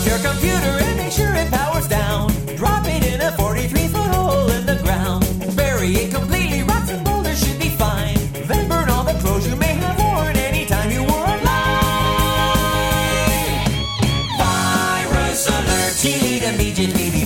off your computer and make sure it powers down. Drop it in a 43-foot hole in the ground. Bury it completely, rocks and boulders should be fine. Then burn all the clothes you may have worn anytime you were alive. Virus alert, delete immediately.